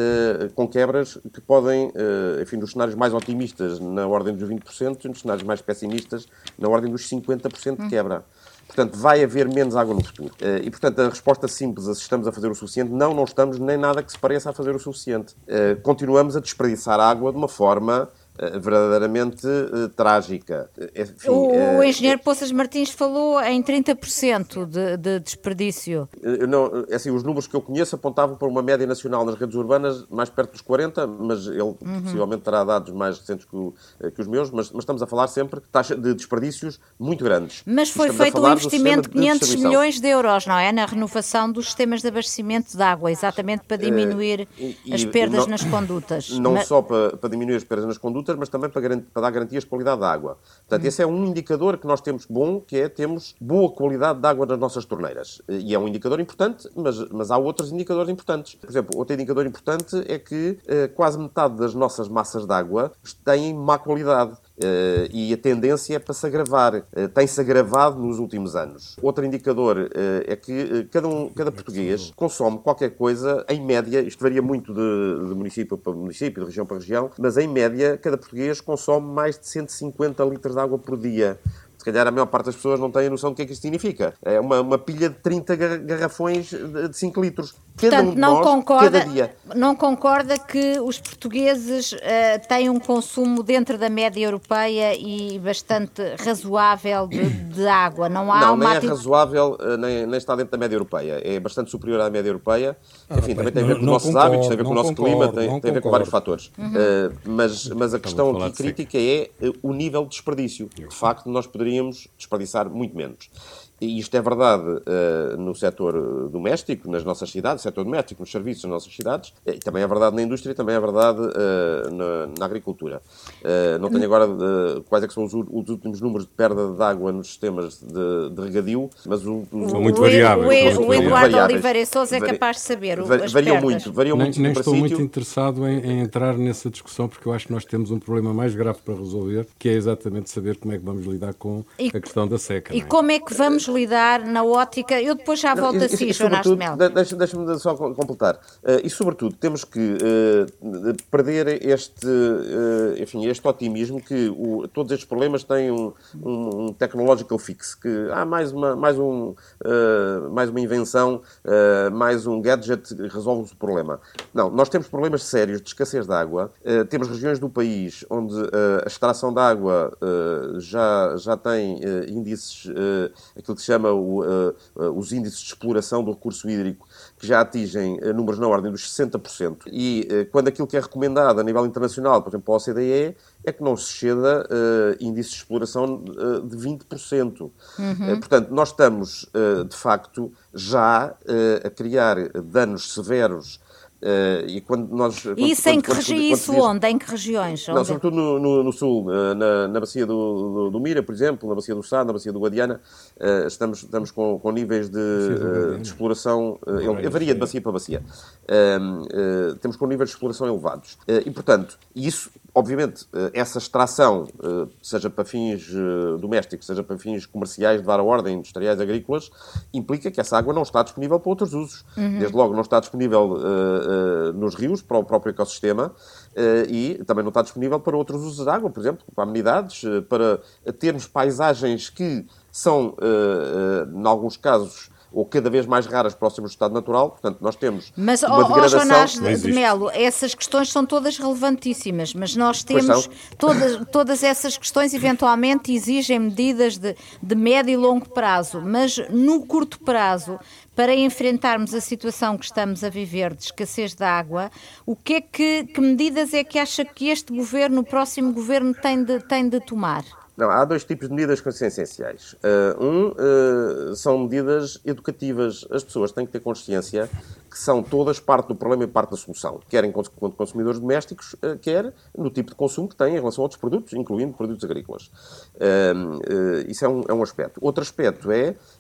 com quebras que podem, enfim, nos cenários mais otimistas na ordem dos vinte por cento e nos cenários mais pessimistas na ordem dos cinquenta por cento de quebra. Portanto, vai haver menos água no futuro. E, portanto, a resposta simples a se estamos a fazer o suficiente, não, não estamos nem nada que se pareça a fazer o suficiente. Continuamos a desperdiçar água de uma forma verdadeiramente uh, trágica. Enfim, o, uh, o engenheiro Poças Martins falou em trinta por cento de, de desperdício. Uh, não, assim, os números que eu conheço apontavam para uma média nacional nas redes urbanas mais perto dos quarenta, mas ele uhum. possivelmente terá dados mais recentes que, o, que os meus, mas, mas estamos a falar sempre de taxa de desperdícios muito grandes. Mas foi feito um investimento de quinhentos milhões de euros, não é? Na renovação dos sistemas de abastecimento de água, exatamente para diminuir uh, e, as perdas não, nas condutas. Não mas... só para, para diminuir as perdas nas condutas, mas também para, para dar garantias de qualidade da água. Portanto, hum. esse é um indicador que nós temos bom, que é temos boa qualidade de água nas nossas torneiras. E é um indicador importante, mas, mas há outros indicadores importantes. Por exemplo, outro indicador importante é que eh, quase metade das nossas massas de água têm má qualidade. Uh, e a tendência é para se agravar. Uh, tem-se agravado nos últimos anos. Outro indicador uh, é que uh, cada, um, cada português consome qualquer coisa, em média, isto varia muito de, de município para município, de região para região, mas em média, cada português consome mais de cento e cinquenta litros de água por dia. Se calhar a maior parte das pessoas não tem a noção do que é que isto significa. É uma, uma pilha de trinta garrafões de cinco litros. Cada Portanto, um de não, nós, concorda, cada dia. não concorda que os portugueses uh, têm um consumo dentro da média europeia e bastante razoável de, de água? Não há não, uma nem ati... é razoável, nem, nem está dentro da média europeia. É bastante superior à média europeia. Ah, Enfim, também tem a ver com os nossos concordo, hábitos, tem a ver com o nosso concordo, clima, tem, tem a ver com vários fatores. Uhum. Uh, mas, mas a questão aqui crítica é o nível de desperdício. De facto, nós poderíamos desperdiçar muito menos. E isto é verdade uh, no setor doméstico, nas nossas cidades, setor doméstico, nos serviços das nossas cidades, e também é verdade na indústria, e também é verdade uh, na, na agricultura. Uh, não tenho agora uh, quais é que são os, os últimos números de perda de água nos sistemas de, de regadio, mas o, o, são muito variáveis. O, o, o Eduardo Oliveira Sousa é capaz de saber. Var, as variam perdas. muito, variam nem, muito. Nem estou sítio. muito interessado em, em entrar nessa discussão, porque eu acho que nós temos um problema mais grave para resolver, que é exatamente saber como é que vamos lidar com e, a questão da seca. E não é? como é que vamos lidar na ótica? Eu depois já volto não, e, a si, e, Jonas de Mel. Deixa-me deixa só completar. Uh, e, sobretudo, temos que uh, perder este, uh, enfim, este otimismo que o, todos estes problemas têm um, um, um technological fix, que há ah, mais, uma, mais, um, uh, mais uma invenção, uh, mais um gadget que resolve o problema. Não, nós temos problemas sérios de escassez de água. Uh, temos regiões do país onde uh, a extração de água uh, já, já tem uh, índices, uh, aquilo que se chama o Uh, uh, os índices de exploração do recurso hídrico, que já atingem uh, números na ordem dos sessenta por cento. E uh, quando aquilo que é recomendado a nível internacional, por exemplo, a O C D E, é que não se ceda uh, índices de exploração uh, de vinte por cento. Uhum. Uh, portanto, nós estamos, uh, de facto, já uh, a criar danos severos. Uh, e quando nós, quando, isso quando, em que quando, regi, quando, isso quando onde? Em que regiões? Não, sobretudo no, no, no sul, uh, na, na bacia do, do, do Mira, por exemplo, na bacia do Sá, na bacia do Guadiana, uh, estamos, estamos com, com níveis de, uh, de exploração, uh, ele, varia de bacia para bacia, uh, uh, temos com níveis de exploração elevados. Uh, e, portanto, isso, obviamente, uh, essa extração, uh, seja para fins uh, domésticos, seja para fins comerciais de vara ordem, industriais, agrícolas, implica que essa água não está disponível para outros usos. Uhum. Desde logo não está disponível uh, Uh, nos rios, para o próprio ecossistema, uh, e também não está disponível para outros usos de água, por exemplo, para amenidades, uh, para termos paisagens que são, uh, uh, em alguns casos, ou cada vez mais raras próximas do estado natural. Portanto, nós temos mas, uma oh, degradação... Mas, ó Jonas de Melo, essas questões são todas relevantíssimas, mas nós temos... Todas, todas essas questões, eventualmente, exigem medidas de, de médio e longo prazo, mas no curto prazo, para enfrentarmos a situação que estamos a viver de escassez de água, o que é que, que medidas é que acha que este governo, o próximo governo, tem de, tem de tomar? Não, há dois tipos de medidas que são essenciais. Uh, um, uh, são medidas educativas. As pessoas têm que ter consciência que são todas parte do problema e parte da solução. Quer enquanto consumidores domésticos, uh, quer no tipo de consumo que têm em relação a outros produtos, incluindo produtos agrícolas. Uh, uh, isso é um, é um aspecto. Outro aspecto é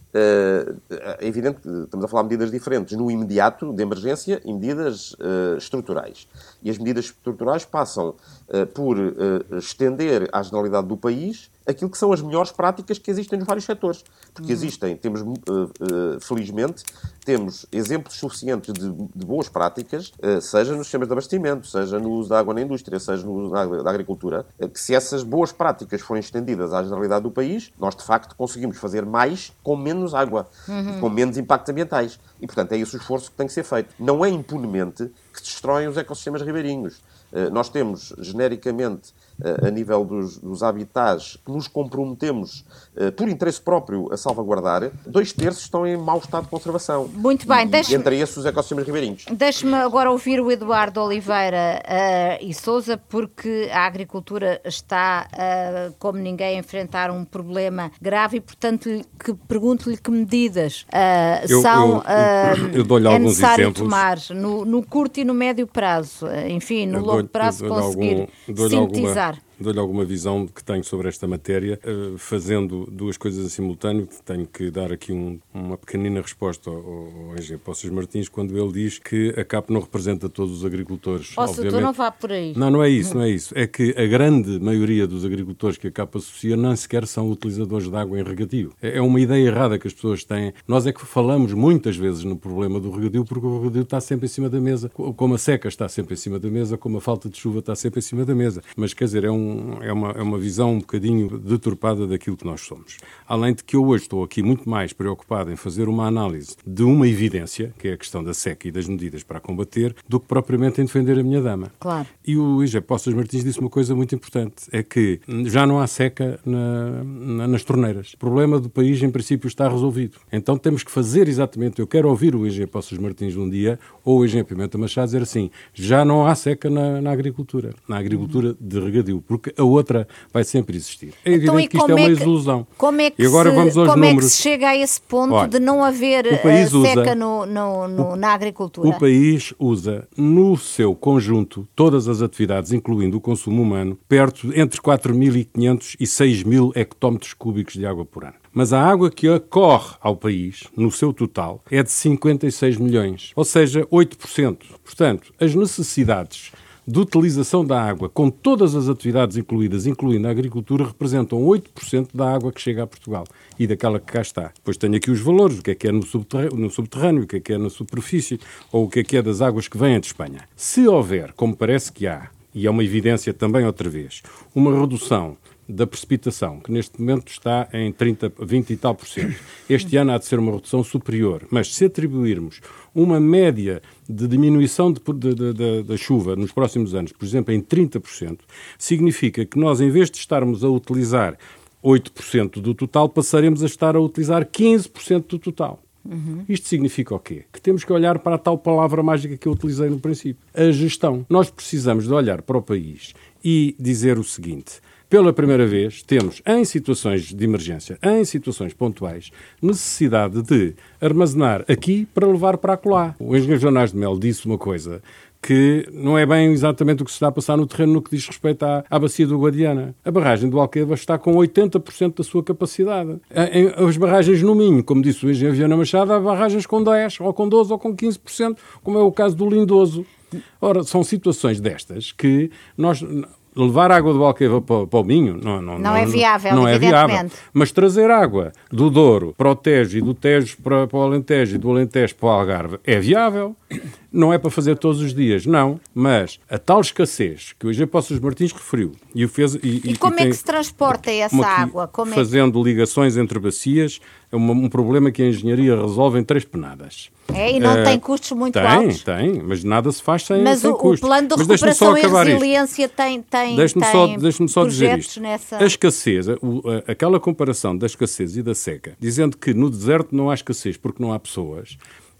é evidente que estamos a falar de medidas diferentes no imediato, de emergência, e medidas uh, estruturais. E as medidas estruturais passam uh, por uh, estender à generalidade do país aquilo que são as melhores práticas que existem nos vários setores. Porque existem, temos, uh, uh, felizmente, temos exemplos suficientes de, de boas práticas, uh, seja nos sistemas de abastecimento, seja no uso da água na indústria, seja no uso da, da agricultura, uh, que se essas boas práticas forem estendidas à generalidade do país, nós, de facto, conseguimos fazer mais com menos água, uhum. com menos impactos ambientais. E, portanto, é esse o esforço que tem que ser feito. Não é impunemente que se destroem os ecossistemas ribeirinhos. Uh, nós temos, genericamente, uh, a nível dos, dos habitats, que nos comprometemos, uh, por interesse próprio, a salvaguardar, dois terços estão em mau estado de conservação. Muito bem. E, deixe... Entre esses, os ecossistemas ribeirinhos. Deixe-me agora ouvir o Eduardo Oliveira uh, e Sousa, porque a agricultura está, uh, como ninguém, a enfrentar um problema grave e, portanto, que pergunto-lhe que medidas uh, eu, são eu, eu, eu uh, é alguns necessário exemplos. tomar no, no curto e no médio prazo, enfim, no eu longo dou, prazo conseguir algum, sintetizar. Alguma... Dou-lhe alguma visão que tenho sobre esta matéria, uh, fazendo duas coisas a simultâneo. Tenho que dar aqui um, uma pequenina resposta ao, ao engenheiro Poços Martins, quando ele diz que a C A P não representa todos os agricultores. Posso, tu não vá por aí. Não, não é isso, não é isso. É que a grande maioria dos agricultores que a C A P associa nem sequer são utilizadores de água em regadio. É uma ideia errada que as pessoas têm. Nós é que falamos muitas vezes no problema do regadio, porque o regadio está sempre em cima da mesa, como a seca está sempre em cima da mesa, como a falta de chuva está sempre em cima da mesa. Mas, quer dizer, é um... É uma, é uma visão um bocadinho deturpada daquilo que nós somos. Além de que eu hoje estou aqui muito mais preocupado em fazer uma análise de uma evidência, que é a questão da seca e das medidas para a combater, do que propriamente em defender a minha dama. Claro. E o engenheiro Poços Martins disse uma coisa muito importante, é que já não há seca na, na, nas torneiras. O problema do país, em princípio, está resolvido. Então temos que fazer exatamente, eu quero ouvir o engenheiro Poços Martins um dia, ou o engenheiro Pimenta Machado dizer assim, já não há seca na, na agricultura, na agricultura de regadio, porque a outra vai sempre existir. É evidente então, que isto é uma é que, ilusão. Como é que e agora se, vamos aos como números. É que se chega a esse ponto Olha, de não haver seca usa, no, no, no, na agricultura? O país usa, no seu conjunto, todas as atividades, incluindo o consumo humano, perto entre quatro mil e quinhentos e seis mil hectómetros cúbicos de água por ano. Mas a água que ocorre ao país, no seu total, é de cinquenta e seis milhões, ou seja, oito por cento. Portanto, as necessidades de utilização da água, com todas as atividades incluídas, incluindo a agricultura, representam oito por cento da água que chega a Portugal e daquela que cá está. Depois tenho aqui os valores, o que é que é no subterrâneo, no subterrâneo, o que é que é na superfície, ou o que é que é das águas que vêm de Espanha. Se houver, como parece que há, e é uma evidência também outra vez, uma redução da precipitação, que neste momento está em trinta, vinte e tal por cento. Este ano há de ser uma redução superior, mas se atribuirmos uma média de diminuição de, de, de, de, da chuva nos próximos anos, por exemplo, em trinta por cento, significa que nós, em vez de estarmos a utilizar oito por cento do total, passaremos a estar a utilizar quinze por cento do total. Uhum. Isto significa o quê? Que temos que olhar para a tal palavra mágica que eu utilizei no princípio, a gestão. Nós precisamos de olhar para o país e dizer o seguinte: pela primeira vez, temos, em situações de emergência, em situações pontuais, necessidade de armazenar aqui para levar para acolá. O engenheiro Joanás de Melo disse uma coisa que não é bem exatamente o que se está a passar no terreno no que diz respeito à, à bacia do Guadiana. A barragem do Alqueva está com oitenta por cento da sua capacidade. Em, as barragens no Minho, como disse o engenheiro Viana Machado, há barragens com dez, ou com doze, ou com quinze por cento, como é o caso do Lindoso. Ora, são situações destas que nós... Levar água do Alqueva para, para o Minho não, não, não, não é viável, não evidentemente. É viável. Mas trazer água do Douro para o Tejo e do Tejo para, para o Alentejo e do Alentejo para o Algarve é viável. Não é para fazer todos os dias, não. Mas a tal escassez que o engenheiro Poços Martins referiu e o fez... E, e, e como e é que se transporta essa água? Como fazendo é que... ligações entre bacias, é uma, um problema que a engenharia resolve em três penadas. É, e não uh, tem custos muito tem, altos? Tem, tem, mas nada se faz sem, mas sem o, custos. Mas o plano de recuperação e resiliência tem, tem, deixe-me tem só, deixe-me só dizer isto. Nessa... A escassez, a, a, aquela comparação da escassez e da seca, dizendo que no deserto não há escassez porque não há pessoas,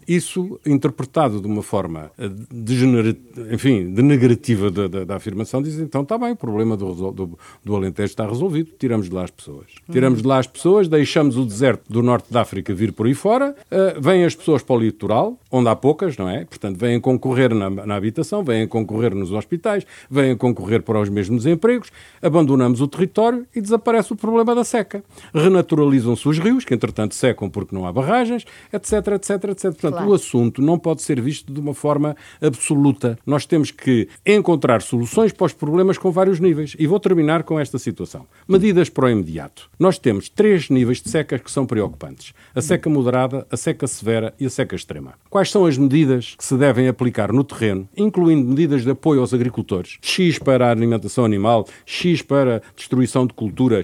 Isso, interpretado de uma forma degenerativa, enfim, denegativa da, da, da afirmação, diz então está bem, o problema do, do, do Alentejo está resolvido, tiramos de lá as pessoas. Tiramos de lá as pessoas, deixamos o deserto do norte da África vir por aí fora, uh, vêm as pessoas para o litoral, onde há poucas, não é? Portanto, vêm concorrer na, na habitação, vêm concorrer nos hospitais, vêm concorrer para os mesmos empregos, abandonamos o território e desaparece o problema da seca. Renaturalizam-se os rios, que entretanto secam porque não há barragens, etc, etc, etcétera. Portanto, claro. O assunto não pode ser visto de uma forma absoluta. Nós temos que encontrar soluções para os problemas com vários níveis. E vou terminar com esta situação. Medidas para o imediato. Nós temos três níveis de seca que são preocupantes. A seca moderada, a seca severa e a seca extrema. Quais são as medidas que se devem aplicar no terreno, incluindo medidas de apoio aos agricultores? X para a alimentação animal, X para destruição de culturas,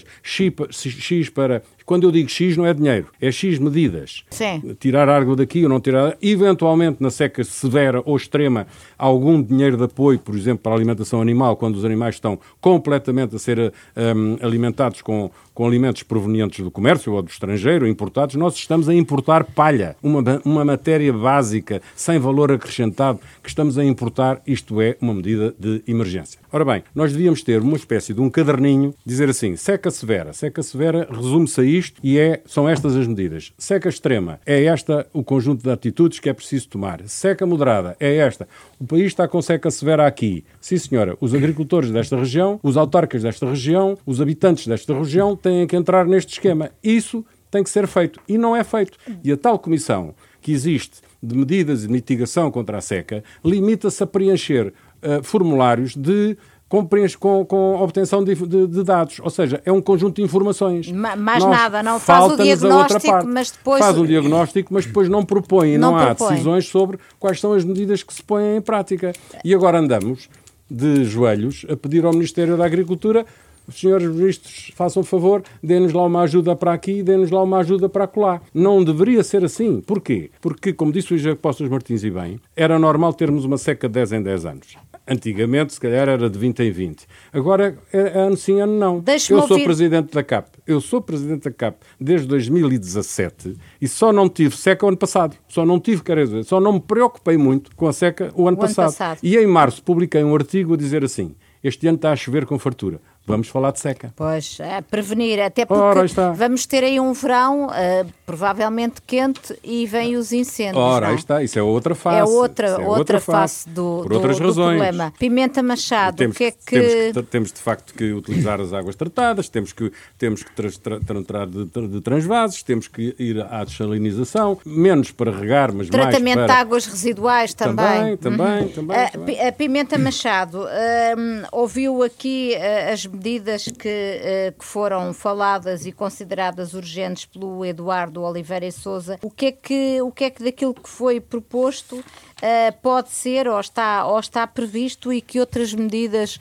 X para... Quando eu digo X, não é dinheiro, é X medidas. Sim. Tirar água daqui ou não tirar... Eventualmente, na seca severa ou extrema, algum dinheiro de apoio, por exemplo, para a alimentação animal, quando os animais estão completamente a ser um, alimentados com, com alimentos provenientes do comércio ou do estrangeiro, importados. Nós estamos a importar palha, uma, uma matéria básica, sem valor acrescentado, que estamos a importar. Isto é uma medida de emergência. Ora bem, nós devíamos ter uma espécie de um caderninho, dizer assim, seca severa. Seca severa resume-se a isto e é, são estas as medidas. Seca extrema é esta o conjunto de atitudes que é preciso tomar. Seca moderada é esta. O país está com seca severa aqui. Sim, senhora, os agricultores desta região, os autarcas desta região, os habitantes desta região têm que entrar neste esquema. Isso tem que ser feito. E não é feito. E a tal comissão que existe de medidas de mitigação contra a seca limita-se a preencher uh, formulários de... Com, com, com obtenção de, de, de dados. Ou seja, é um conjunto de informações. Ma, mais Nós, nada, não faz o diagnóstico, mas depois... Faz um diagnóstico, mas depois não propõe e não, não há propõe. decisões sobre quais são as medidas que se põem em prática. E agora andamos de joelhos a pedir ao Ministério da Agricultura: os senhores ministros, façam favor, dê-nos lá uma ajuda para aqui, dê-nos lá uma ajuda para acolá. Não deveria ser assim. Porquê? Porque, como disse o José Postas Martins e bem, era normal termos uma seca de dez em dez anos. Antigamente, se calhar, era de vinte em vinte. Agora, é ano sim, ano não. Deixe-me Eu sou ouvir... presidente da C A P. Eu sou presidente da C A P desde dois mil e dezassete e só não tive seca o ano passado. Só não tive, quer dizer, só não me preocupei muito com a seca o ano, o passado. ano passado. E em março publiquei um artigo a dizer assim: este ano está a chover com fartura. Vamos falar de seca. Pois, a prevenir, até porque Ora, vamos ter aí um verão uh, provavelmente quente e vêm os incêndios. Ora, não? aí está, isso é outra face. É outra, é outra, outra face, face do, Por do, outras do razões. problema. Pimenta Machado, temos, o que é que... Temos, que, temos de facto que utilizar as águas tratadas, temos que, temos que tra, tra, tratar de, de transvases, temos que ir à dessalinização, menos para regar, mas Tratamento mais para... de águas residuais também. Também, também, uhum. também, a, também. A Pimenta Machado, um, ouviu aqui uh, as medidas que que foram faladas e consideradas urgentes pelo Eduardo Oliveira e Sousa. O que é que, o que, é que daquilo que foi proposto uh, pode ser ou está, ou está previsto e que outras medidas uh,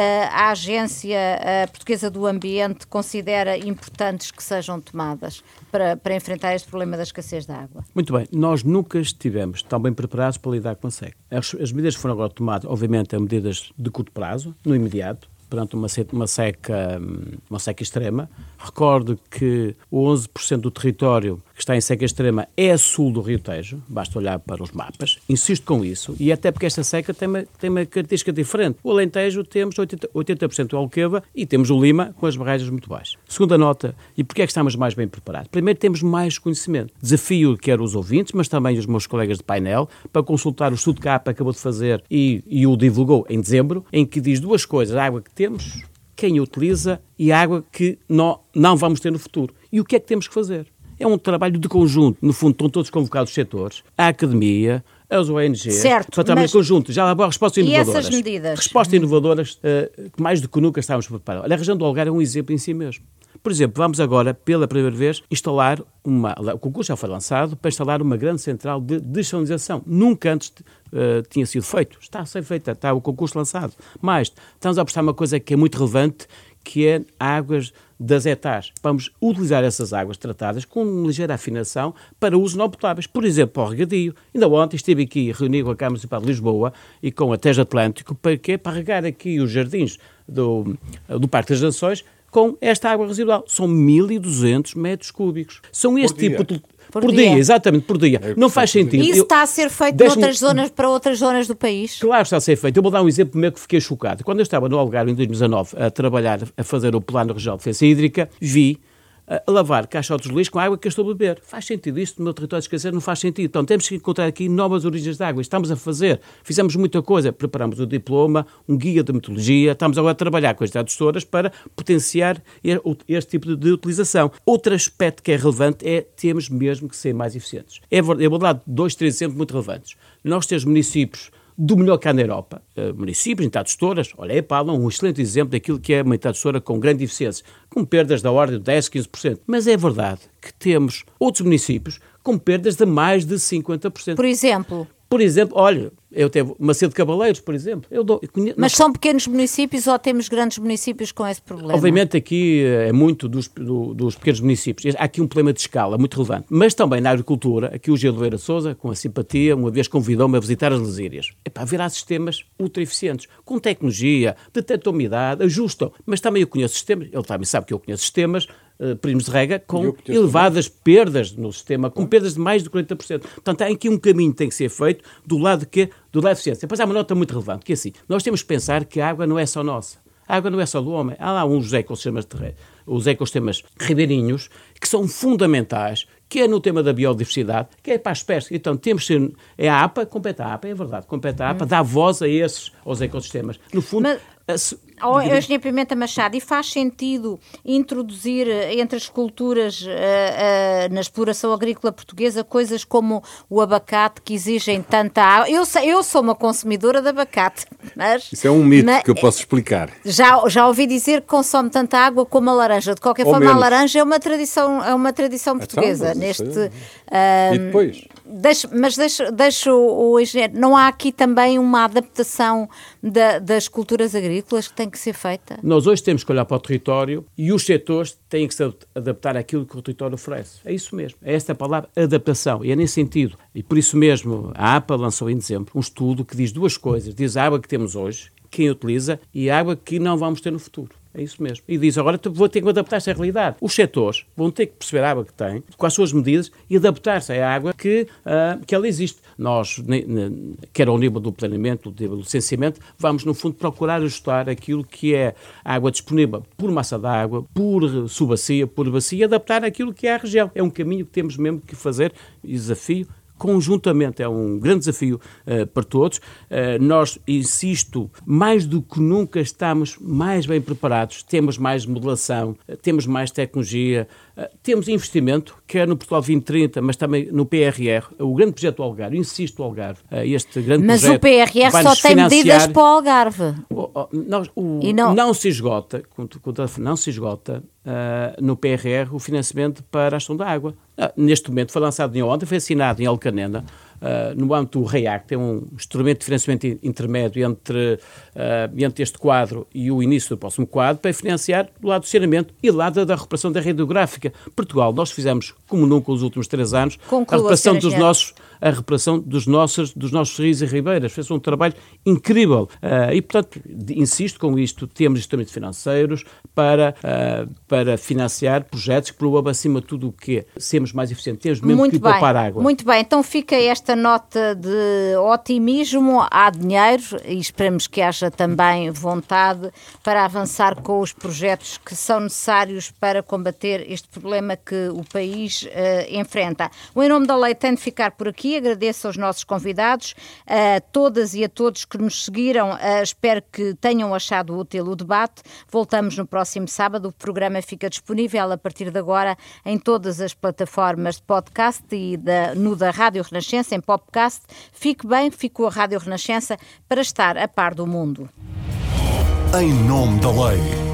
a Agência uh, Portuguesa do Ambiente considera importantes que sejam tomadas para, para enfrentar este problema da escassez de água? Muito bem, nós nunca estivemos tão bem preparados para lidar com a seca. As, as medidas que foram agora tomadas, obviamente, são medidas de curto prazo, no imediato, perante uma seca, uma seca, uma seca extrema. Recordo que onze por cento do território que está em seca extrema é a sul do Rio Tejo, basta olhar para os mapas. Insisto com isso, e até porque esta seca tem uma, tem uma característica diferente. O Alentejo temos oitenta por cento do Alqueva e temos o Lima com as barragens muito baixas. Segunda nota, e porquê é que estamos mais bem preparados? Primeiro, temos mais conhecimento. Desafio quer os ouvintes, mas também os meus colegas de painel, para consultar o estudo que a A P acabou de fazer e, e o divulgou em dezembro, em que diz duas coisas: a água que temos, quem a utiliza e a água que não, não vamos ter no futuro. E o que é que temos que fazer? É um trabalho de conjunto. No fundo, estão todos convocados os setores, a academia, as O N Gs, certo, para trabalhar em conjunto. Já lá vão respostas inovadoras. E essas medidas? Respostas inovadoras uh, que mais do que nunca estávamos preparados. Olha, a região do Algarve é um exemplo em si mesmo. Por exemplo, vamos agora, pela primeira vez, instalar uma... O concurso já foi lançado para instalar uma grande central de dessalinização. Nunca antes uh, tinha sido feito. Está a ser feita, está o concurso lançado. Mas estamos a apostar uma coisa que é muito relevante, que é águas das etas. Vamos utilizar essas águas tratadas com uma ligeira afinação para uso não potáveis. Por exemplo, para o regadio. Ainda ontem estive aqui reunido com a Câmara Municipal de Lisboa e com a Tejo Atlântico para, quê? Para regar aqui os jardins do, do Parque das Nações com esta água residual. São mil e duzentos metros cúbicos. São este tipo de... Por, por dia. dia, exatamente, por dia. É, não faz sentido. Isso eu, está a ser feito noutras zonas, para outras zonas do país? Claro, está a ser feito. Eu vou dar um exemplo primeiro que fiquei chocado. Quando eu estava no Algarve em dois mil e dezanove a trabalhar, a fazer o Plano Regional de Defesa Hídrica, vi a lavar caixotes de lixo com a água que eu estou a beber. Faz sentido isto no meu território de esquecer? Não faz sentido. Então temos que encontrar aqui novas origens de água. Estamos a fazer. Fizemos muita coisa. Preparamos o diploma, um guia de metodologia. Estamos agora a trabalhar com as gestoras para potenciar este tipo de utilização. Outro aspecto que é relevante é temos mesmo que ser mais eficientes. É verdade, eu vou dar dois, três exemplos muito relevantes. Nós temos municípios do melhor cá na Europa. Uh, municípios, entidades gestoras, olha, é Palma, um excelente exemplo daquilo que é uma entidade gestora com grande eficiência, com perdas da ordem de dez, quinze por cento. Mas é verdade que temos outros municípios com perdas de mais de cinquenta por cento. Por exemplo? Por exemplo, olha, eu tenho Macedo de Cabaleiros, por exemplo. Eu dou, eu conheço, Mas são pequenos municípios ou temos grandes municípios com esse problema? Obviamente aqui é muito dos, do, dos pequenos municípios. Há aqui um problema de escala muito relevante. Mas também na agricultura, aqui o Gil de Oliveira Sousa, com a simpatia, uma vez convidou-me a visitar as lesírias. Epá, haverá sistemas ultra eficientes, com tecnologia, detectam umidade, ajustam. Mas também eu conheço sistemas, ele também sabe que eu conheço sistemas, Uh, primos de rega, com elevadas também. perdas no sistema, com perdas de mais de quarenta por cento. Portanto, há aqui um caminho que tem que ser feito do lado, que, do lado da eficiência. Depois há uma nota muito relevante, que é assim, nós temos que pensar que a água não é só nossa. A água não é só do homem. Há lá uns ecossistemas, terre... os ecossistemas ribeirinhos, que são fundamentais, que é no tema da biodiversidade, que é para as espécies. Então, temos que ser... É a APA, compete a APA, é verdade, compete a APA, hum. dá voz a esses, aos ecossistemas. No fundo... Mas... Oh, Eugênia Pimenta Machado, e faz sentido introduzir entre as culturas uh, uh, na exploração agrícola portuguesa coisas como o abacate, que exigem tanta água? Eu, eu sou uma consumidora de abacate, mas... Isso é um mito mas, que eu posso explicar. Já, já ouvi dizer que consome tanta água como a laranja. De qualquer Ou forma, menos. a laranja é uma tradição, é uma tradição portuguesa. Então, neste, uh, e depois? Deixo, mas deixo, deixo o engenheiro... Não há aqui também uma adaptação da, das culturas agrícolas que tem que ser feita? Nós hoje temos que olhar para o território e os setores têm que se adaptar àquilo que o território oferece. É isso mesmo. É esta a palavra, adaptação. E é nesse sentido. E por isso mesmo a APA lançou em dezembro um estudo que diz duas coisas. Diz a água que temos hoje, quem utiliza, e a água que não vamos ter no futuro. É isso mesmo. E diz, agora vou ter que adaptar-se à realidade. Os setores vão ter que perceber a água que têm, com as suas medidas, e adaptar-se à água que, uh, que ela existe. Nós, ne, ne, quer ao nível do planeamento, do nível do licenciamento, vamos, no fundo, procurar ajustar aquilo que é a água disponível por massa de água, por subbacia, por bacia, e adaptar aquilo que é a região. É um caminho que temos mesmo que fazer, e desafio, conjuntamente, é um grande desafio uh, para todos. Uh, nós, insisto, mais do que nunca estamos mais bem preparados, temos mais modelação, uh, temos mais tecnologia, uh, temos investimento, quer no Portugal vinte trinta, mas também no P R R, o grande projeto do Algarve, insisto no Algarve, uh, este grande mas projeto... Mas o P R R só tem financiar... medidas para o Algarve. O, o, nós, o, e não... não se esgota, não se esgota uh, no P R R o financiamento para a gestão da água. Uh, neste momento foi lançado em ontem, foi assinado em Alcanena, uh, no âmbito do REAC, tem um instrumento de financiamento intermédio entre, uh, entre este quadro e o início do próximo quadro, para financiar do lado do saneamento e do lado da recuperação da rede hidrográfica. Portugal, nós fizemos, como nunca nos últimos três anos, Conclua, a recuperação dos nossos, a recuperação dos nossos, dos nossos rios e ribeiras. Fez um trabalho incrível. Uh, e, portanto, insisto com isto, temos instrumentos financeiros para, uh, para financiar projetos que promovam, acima de tudo, o quê? Sermos mais eficientes. Temos mesmo muito que bem, poupar água. Muito bem. Então fica esta nota de otimismo. Há dinheiro e esperamos que haja também vontade para avançar com os projetos que são necessários para combater este problema que o país uh, enfrenta. O Em Nome da Lei tem de ficar por aqui. Agradeço aos nossos convidados, a todas e a todos que nos seguiram. Uh, espero que tenham achado útil o debate. Voltamos no próximo sábado. O programa fica disponível a partir de agora em todas as plataformas de podcast e da, no da Rádio Renascença, em podcast. Fique bem, ficou a Rádio Renascença para estar a par do mundo. Em Nome da Lei.